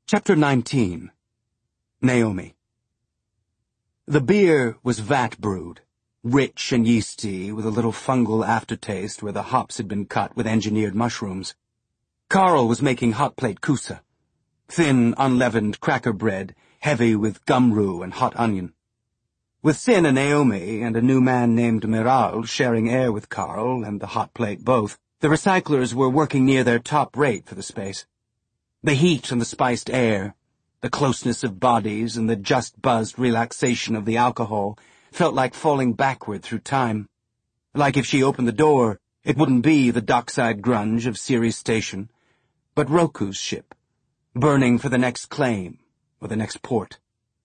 Chapter 19. Naomi. The beer was vat brewed, rich and yeasty, with a little fungal aftertaste where the hops had been cut with engineered mushrooms. Carl was making hot plate kusa, thin, unleavened cracker bread, heavy with gumroot and hot onion. With Sin and Naomi and a new man named Miral sharing air with Carl and the hot plate both, the recyclers were working near their top rate for the space. The heat and the spiced air, the closeness of bodies and the just-buzzed relaxation of the alcohol felt like falling backward through time. Like if she opened the door, it wouldn't be the dockside grunge of Ceres Station, but Roku's ship, burning for the next claim or the next port.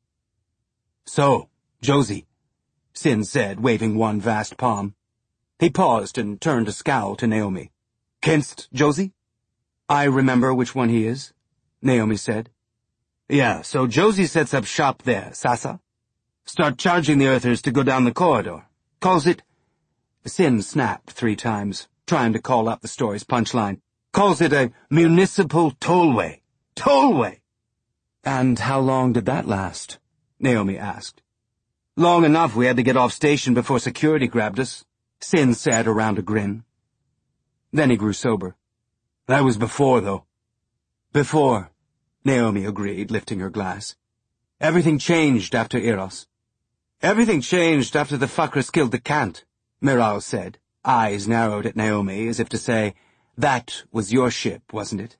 "So, Josie," Sin said, waving one vast palm. He paused and turned a scowl to Naomi. "Kennst Josie?" "I remember which one he is," Naomi said. "Yeah, so Josie sets up shop there, Sasa. Start charging the Earthers to go down the corridor. Calls it—" Sin snapped 3 times, trying to call up the story's punchline. "Calls it a municipal tollway. Tollway!" "And how long did that last?" Naomi asked. "Long enough we had to get off station before security grabbed us," Sin said around a grin. Then he grew sober. "That was before, though." "Before," Naomi agreed, lifting her glass. "Everything changed after Eros." "Everything changed after the fuckers killed the Kant," Miral said, eyes narrowed at Naomi as if to say, "That was your ship, wasn't it?"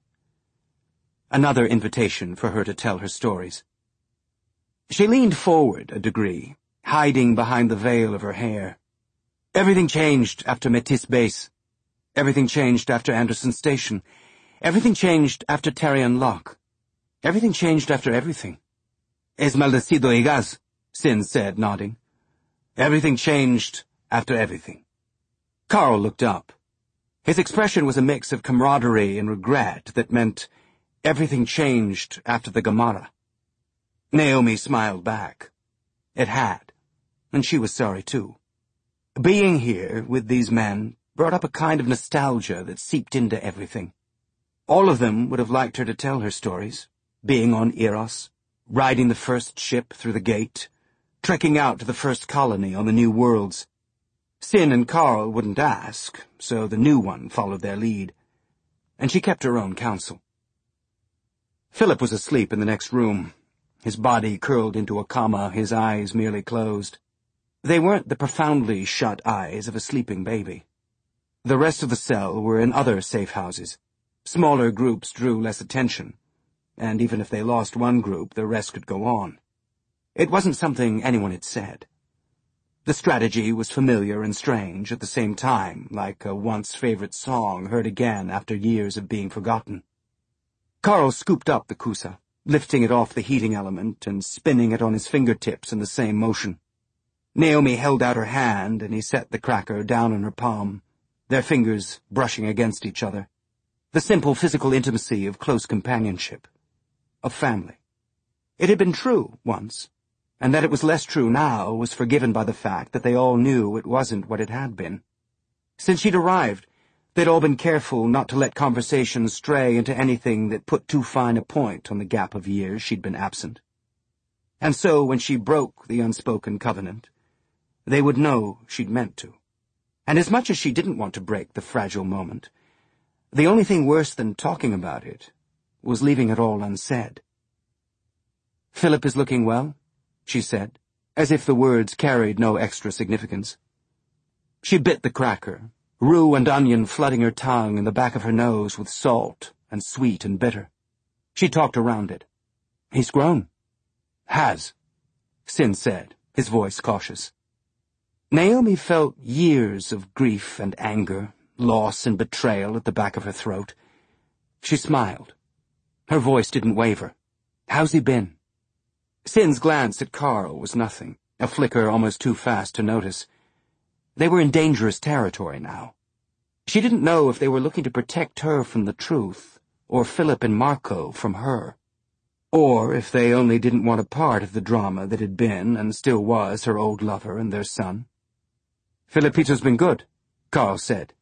Another invitation for her to tell her stories. She leaned forward a degree, hiding behind the veil of her hair. "Everything changed after Metis Base. Everything changed after Anderson Station. Everything changed after Tarion Lock. Everything changed after everything." "Esmaldecido y gas," Sin said, nodding. "Everything changed after everything." Carl looked up. His expression was a mix of camaraderie and regret that meant everything changed after the Gemara. Naomi smiled back. It had, and she was sorry too. Being here with these men brought up a kind of nostalgia that seeped into everything. All of them would have liked her to tell her stories, being on Eros, riding the first ship through the gate, trekking out to the first colony on the new worlds. Sin and Carl wouldn't ask, so the new one followed their lead. And she kept her own counsel. Philip was asleep in the next room, his body curled into a comma, his eyes merely closed. They weren't the profoundly shut eyes of a sleeping baby. The rest of the cell were in other safe houses. Smaller groups drew less attention, and even if they lost one group, the rest could go on. It wasn't something anyone had said. The strategy was familiar and strange at the same time, like a once-favorite song heard again after years of being forgotten. Carl scooped up the kusa, lifting it off the heating element and spinning it on his fingertips in the same motion. Naomi held out her hand, and he set the cracker down on her palm, their fingers brushing against each other. The simple physical intimacy of close companionship, of family. It had been true once, and that it was less true now was forgiven by the fact that they all knew it wasn't what it had been. Since she'd arrived, they'd all been careful not to let conversations stray into anything that put too fine a point on the gap of years she'd been absent. And so when she broke the unspoken covenant, they would know she'd meant to. And as much as she didn't want to break the fragile moment, the only thing worse than talking about it was leaving it all unsaid. "Philip is looking well," she said, as if the words carried no extra significance. She bit the cracker, roux and onion flooding her tongue and the back of her nose with salt and sweet and bitter. She talked around it. "He's grown." "Has," Sin said, his voice cautious. Naomi felt years of grief and anger, loss and betrayal at the back of her throat. She smiled. Her voice didn't waver. "How's he been?" Sin's glance at Carl was nothing, a flicker almost too fast to notice. They were in dangerous territory now. She didn't know if they were looking to protect her from the truth, or Philip and Marco from her, or if they only didn't want a part of the drama that had been and still was her old lover and their son. "Filipito's been good," Carl said.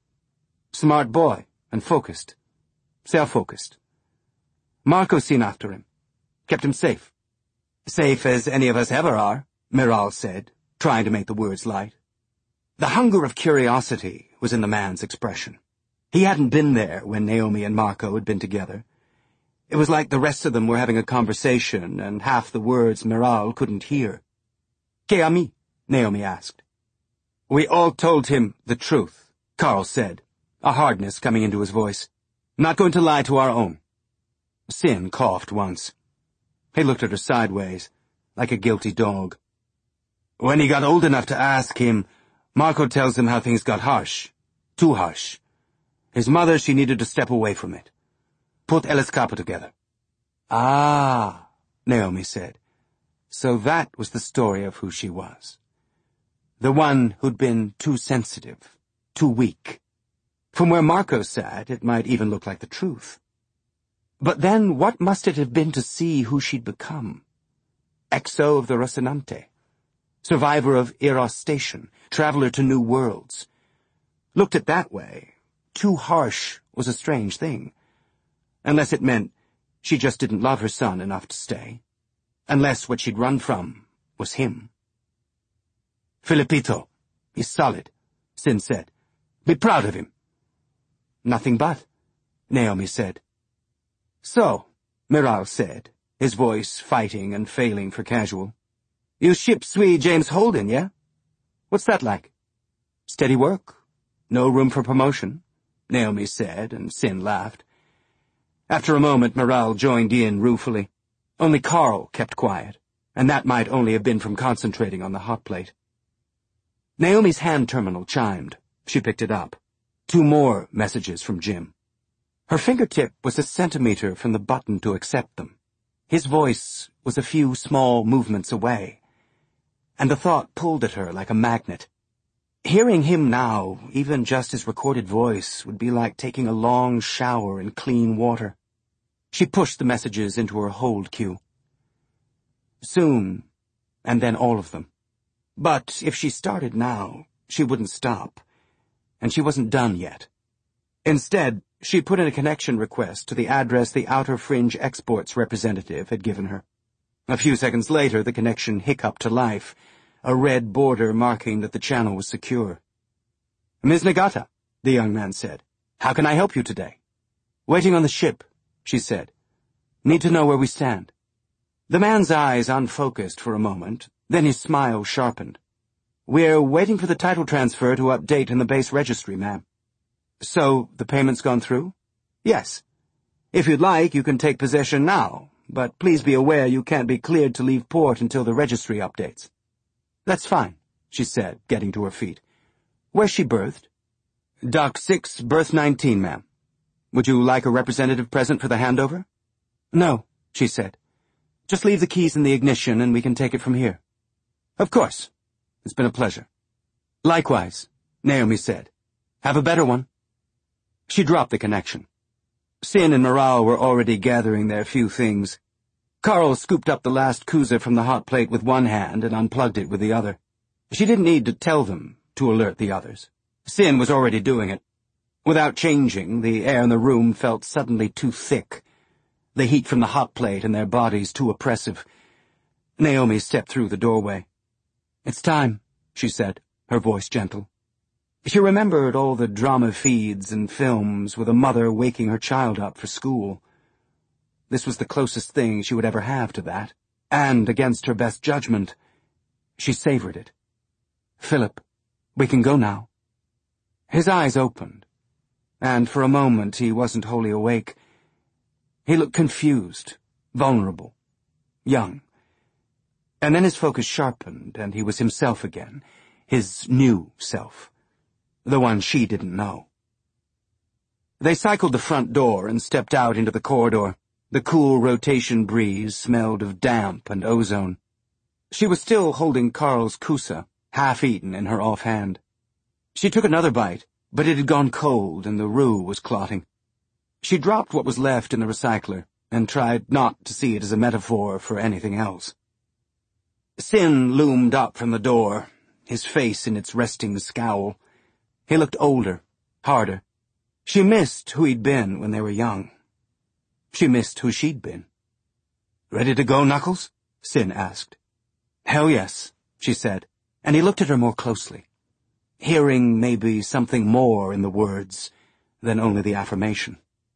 "Smart boy, and focused. Self-focused. Marco's seen after him. Kept him safe. Safe as any of us ever are, Miral said, trying to make the words light. The hunger of curiosity was in the man's expression. He hadn't been there when Naomi and Marco had been together. It was like the rest of them were having a conversation, and half the words Miral couldn't hear. "Que ami?" Naomi asked. "We all told him the truth," Carl said, a hardness coming into his voice. "Not going to lie to our own." Sin coughed once. He looked at her sideways, like a guilty dog. "When he got old enough to ask him, Marco tells him how things got harsh. Too harsh. His mother, she needed to step away from it. Put El Escapo together." "Ah," Naomi said. So that was the story of who she was. The one who'd been too sensitive, too weak. From where Marco sat, it might even look like the truth. But then what must it have been to see who she'd become? Exo of the Rocinante. Survivor of Eros Station, traveler to new worlds. Looked at that way, too harsh was a strange thing. Unless it meant she just didn't love her son enough to stay. Unless what she'd run from was him. "Filipito, he's solid," Sin said. "Be proud of him." "Nothing but," Naomi said. "So," Miral said, his voice fighting and failing for casual. "You ship Swede James Holden, yeah? What's that like?" "Steady work. No room for promotion," Naomi said, and Sin laughed. After a moment, Miral joined in ruefully. Only Carl kept quiet, and that might only have been from concentrating on the hot plate. Naomi's hand terminal chimed. She picked it up. 2 more messages from Jim. Her fingertip was a centimeter from the button to accept them. His voice was a few small movements away, and the thought pulled at her like a magnet. Hearing him now, even just his recorded voice, would be like taking a long shower in clean water. She pushed the messages into her hold queue. Soon, and then all of them. But if she started now, she wouldn't stop, and she wasn't done yet. Instead, she put in a connection request to the address the Outer Fringe Exports representative had given her. A few seconds later, the connection hiccuped to life, a red border marking that the channel was secure. "Ms. Nagata," the young man said. "How can I help you today?" "Waiting on the ship," she said. "Need to know where we stand." The man's eyes unfocused for a moment, then his smile sharpened. "We're waiting for the title transfer to update in the base registry, ma'am." "So, the payment's gone through?" "Yes. If you'd like, you can take possession now, but please be aware you can't be cleared to leave port until the registry updates." "That's fine," she said, getting to her feet. "Where's she berthed?" "Dock 6, berth 19, ma'am. Would you like a representative present for the handover?" "No," she said. "Just leave the keys in the ignition and we can take it from here." "Of course. It's been a pleasure." "Likewise," Naomi said. "Have a better one." She dropped the connection. Sin and Miral were already gathering their few things. Carl scooped up the last kuza from the hot plate with one hand and unplugged it with the other. She didn't need to tell them to alert the others. Sin was already doing it. Without changing, the air in the room felt suddenly too thick, the heat from the hot plate and their bodies too oppressive. Naomi stepped through the doorway. "It's time," she said, her voice gentle. She remembered all the drama feeds and films with a mother waking her child up for school. This was the closest thing she would ever have to that, and against her best judgment, she savored it. "Philip, we can go now." His eyes opened, and for a moment he wasn't wholly awake. He looked confused, vulnerable, young. And then his focus sharpened, and he was himself again, his new self, the one she didn't know. They cycled the front door and stepped out into the corridor. The cool rotation breeze smelled of damp and ozone. She was still holding Carl's kusa, half-eaten in her offhand. She took another bite, but it had gone cold and the roux was clotting. She dropped what was left in the recycler and tried not to see it as a metaphor for anything else. Sin loomed up from the door, his face in its resting scowl. He looked older, harder. She missed who he'd been when they were young. She missed who she'd been. Ready to go, Knuckles? Sin asked. Hell yes, she said, and he looked at her more closely, hearing maybe something more in the words than only the affirmation.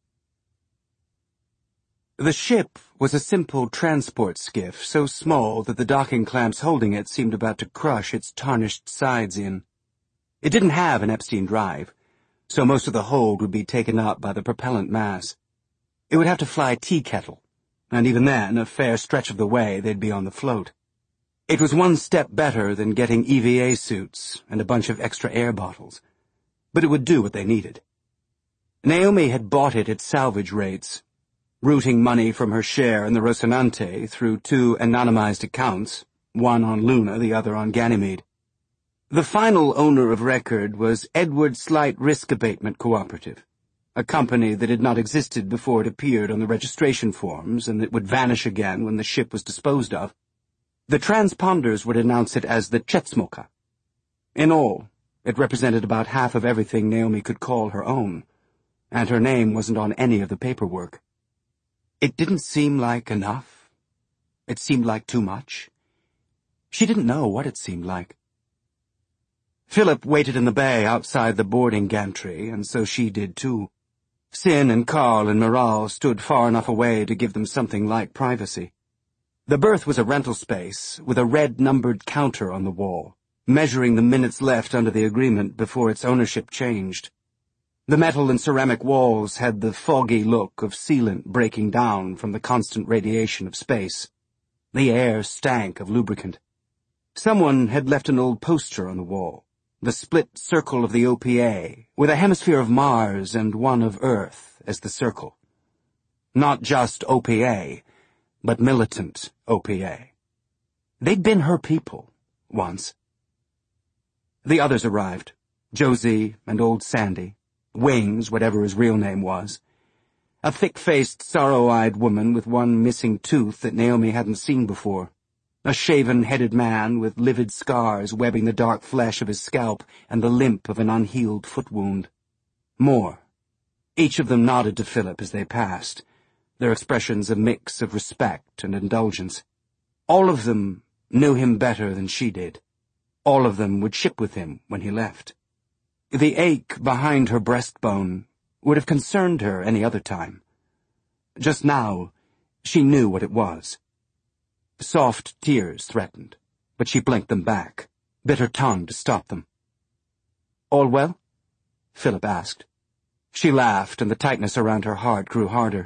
The ship was a simple transport skiff, so small that the docking clamps holding it seemed about to crush its tarnished sides in. It didn't have an Epstein drive, so most of the hold would be taken up by the propellant mass. It would have to fly tea kettle, and even then, a fair stretch of the way, they'd be on the float. It was one step better than getting EVA suits and a bunch of extra air bottles, but it would do what they needed. Naomi had bought it at salvage rates, routing money from her share in the Rocinante through 2 anonymized accounts, one on Luna, the other on Ganymede. The final owner of record was Edward Slight Risk Abatement Cooperative, a company that had not existed before it appeared on the registration forms and that would vanish again when the ship was disposed of. The transponders would announce it as the Chetsmoka. In all, it represented about half of everything Naomi could call her own, and her name wasn't on any of the paperwork. It didn't seem like enough. It seemed like too much. She didn't know what it seemed like. Philip waited in the bay outside the boarding gantry, and so she did too. Sin and Carl and Miral stood far enough away to give them something like privacy. The berth was a rental space with a red-numbered counter on the wall, measuring the minutes left under the agreement before its ownership changed. The metal and ceramic walls had the foggy look of sealant breaking down from the constant radiation of space. The air stank of lubricant. Someone had left an old poster on the wall, the split circle of the OPA, with a hemisphere of Mars and one of Earth as the circle. Not just OPA, but militant OPA. They'd been her people, once. The others arrived, Josie and old Sandy, Wings, whatever his real name was. A thick-faced, sorrow-eyed woman with one missing tooth that Naomi hadn't seen before. A shaven-headed man with livid scars webbing the dark flesh of his scalp and the limp of an unhealed foot wound. More. Each of them nodded to Philip as they passed, their expressions a mix of respect and indulgence. All of them knew him better than she did. All of them would ship with him when he left. The ache behind her breastbone would have concerned her any other time. Just now, she knew what it was. Soft tears threatened, but she blinked them back, bit her tongue to stop them. "All well?" Philip asked. She laughed, and the tightness around her heart grew harder.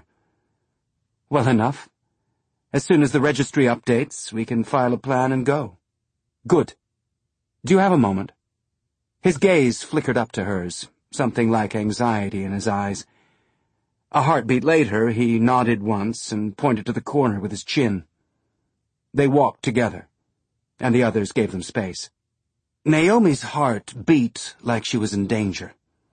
"Well enough. As soon as the registry updates, we can file a plan and go." "Good. Do you have a moment?" His gaze flickered up to hers, something like anxiety in his eyes. A heartbeat later, he nodded once and pointed to the corner with his chin. They walked together, and the others gave them space. Naomi's heart beat like she was in danger.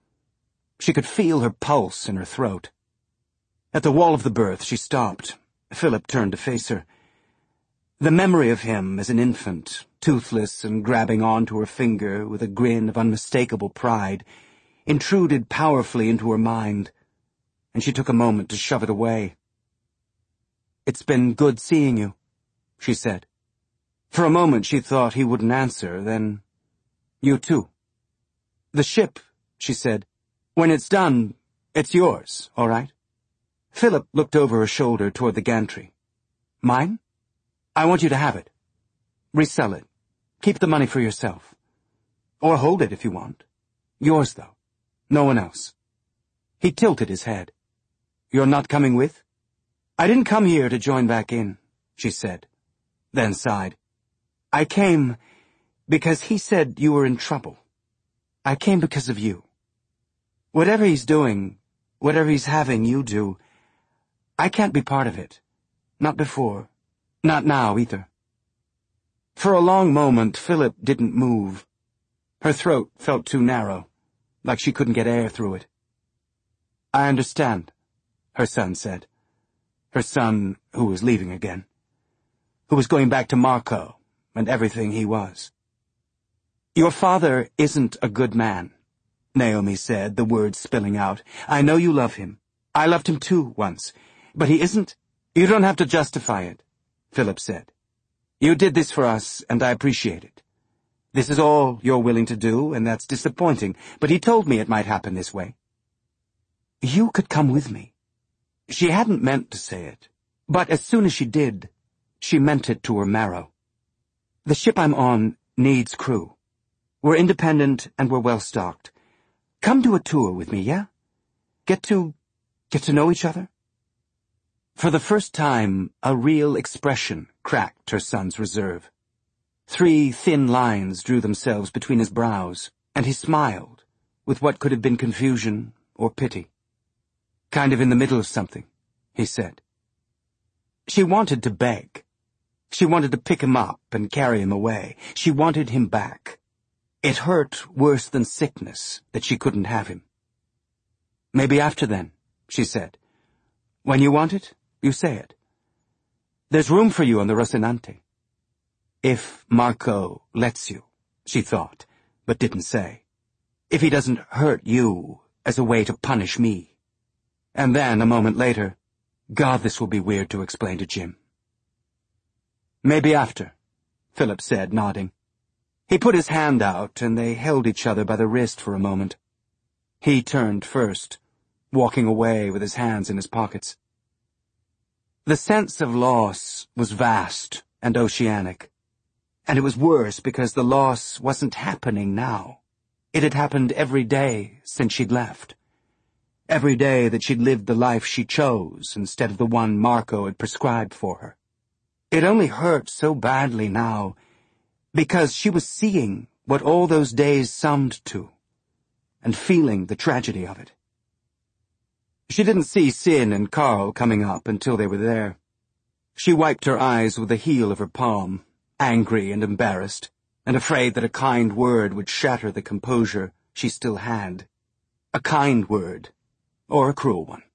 She could feel her pulse in her throat. At the wall of the berth, she stopped. Philip turned to face her. The memory of him as an infant, toothless and grabbing onto her finger with a grin of unmistakable pride, intruded powerfully into her mind, and she took a moment to shove it away. "It's been good seeing you," she said. For a moment she thought he wouldn't answer, then, "You too." "The ship," she said. "When it's done, it's yours, all right?" Philip looked over her shoulder toward the gantry. "Mine? I want you to have it. Resell it. Keep the money for yourself. Or hold it if you want. Yours, though. No one else." He tilted his head. "You're not coming with?" "I didn't come here to join back in," she said, then sighed. "I came because he said you were in trouble. I came because of you. Whatever he's doing, whatever he's having you do, I can't be part of it. Not before. Not now, either." For a long moment, Philip didn't move. Her throat felt too narrow, like she couldn't get air through it. "I understand," her son said. Her son who was leaving again. Who was going back to Marco and everything he was. "Your father isn't a good man," Naomi said, the words spilling out. "I know you love him. I loved him too, once. But he isn't. You don't have to justify it. Philip said. "You did this for us, and I appreciate it. This is all you're willing to do, and that's disappointing, but he told me it might happen this way." "You could come with me." She hadn't meant to say it, but as soon as she did, she meant it to her marrow. "The ship I'm on needs crew. We're independent and we're well-stocked. Come do a tour with me, yeah? Get to know each other?" For the first time, a real expression cracked her son's reserve. 3 thin lines drew themselves between his brows, and he smiled, with what could have been confusion or pity. "Kind of in the middle of something," he said. She wanted to beg. She wanted to pick him up and carry him away. She wanted him back. It hurt worse than sickness that she couldn't have him. "Maybe after then," she said. "When you want it, you say it. There's room for you on the Rocinante. If Marco lets you," she thought, but didn't say. "If he doesn't hurt you as a way to punish me." And then, a moment later, "God, this will be weird to explain to Jim." "Maybe after," Philip said, nodding. He put his hand out, and they held each other by the wrist for a moment. He turned first, walking away with his hands in his pockets. The sense of loss was vast and oceanic, and it was worse because the loss wasn't happening now. It had happened every day since she'd left. Every day that she'd lived the life she chose instead of the one Marco had prescribed for her. It only hurt so badly now because she was seeing what all those days summed to, and feeling the tragedy of it. She didn't see Sin and Carl coming up until they were there. She wiped her eyes with the heel of her palm, angry and embarrassed, and afraid that a kind word would shatter the composure she still had. A kind word, or a cruel one.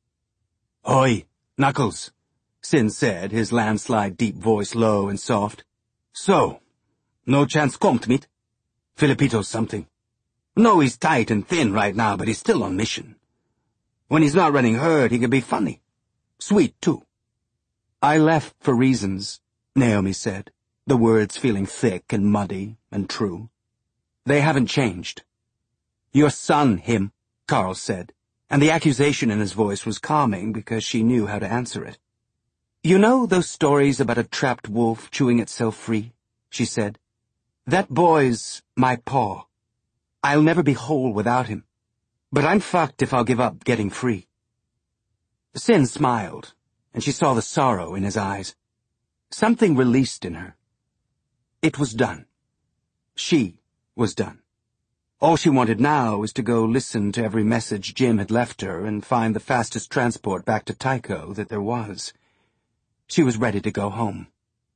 "Oi, Knuckles," Sin said, his landslide deep voice low and soft. "So, no chance kommt mit? Filipito's something. No, he's tight and thin right now, but he's still on mission. When he's not running herd, he can be funny. Sweet, too." "I left for reasons," Naomi said, the words feeling thick and muddy and true. "They haven't changed." "Your son, him," Carl said, and the accusation in his voice was calming because she knew how to answer it. "You know those stories about a trapped wolf chewing itself free?" she said. "That boy's my paw. I'll never be whole without him, but I'm fucked if I'll give up getting free." Sin smiled, and she saw the sorrow in his eyes. Something released in her. It was done. She was done. All she wanted now was to go listen to every message Jim had left her and find the fastest transport back to Tycho that there was. She was ready to go home.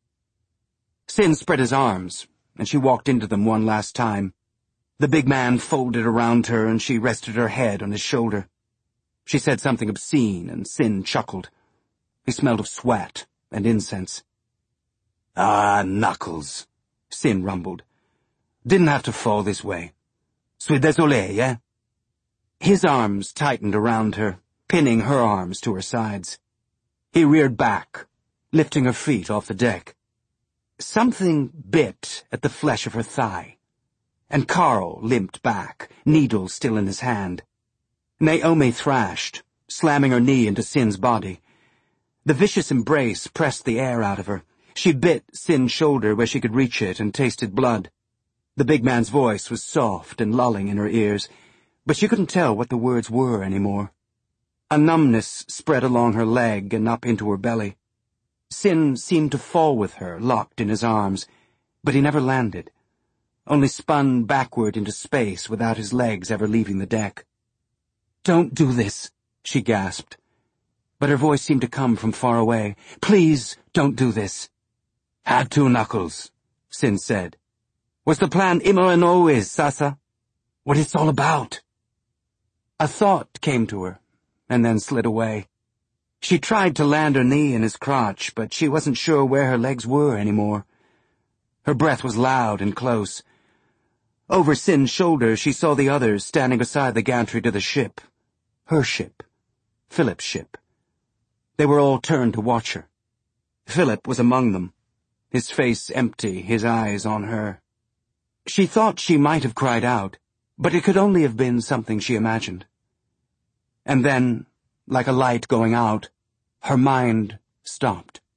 Sin spread his arms, and she walked into them one last time. The big man folded around her, and she rested her head on his shoulder. She said something obscene, and Sin chuckled. He smelled of sweat and incense. "Ah, Knuckles," Sin rumbled. "Didn't have to fall this way. Suis désolé, yeah?" His arms tightened around her, pinning her arms to her sides. He reared back, lifting her feet off the deck. Something bit at the flesh of her thigh, and Carl limped back, needle still in his hand. Naomi thrashed, slamming her knee into Sin's body. The vicious embrace pressed the air out of her. She bit Sin's shoulder where she could reach it and tasted blood. The big man's voice was soft and lulling in her ears, but she couldn't tell what the words were anymore. A numbness spread along her leg and up into her belly. Sin seemed to fall with her, locked in his arms, but he never landed, only spun backward into space without his legs ever leaving the deck. "Don't do this," she gasped, but her voice seemed to come from far away. "Please, don't do this." "Had to, Knuckles," Sin said. "Was the plan immer and always, Sasa? What it's all about?" A thought came to her, and then slid away. She tried to land her knee in his crotch, but she wasn't sure where her legs were anymore. Her breath was loud and close. Over Sin's shoulder she saw the others standing beside the gantry to the ship. Her ship. Philip's ship. They were all turned to watch her. Philip was among them, his face empty, his eyes on her. She thought she might have cried out, but it could only have been something she imagined. And then, like a light going out, her mind stopped.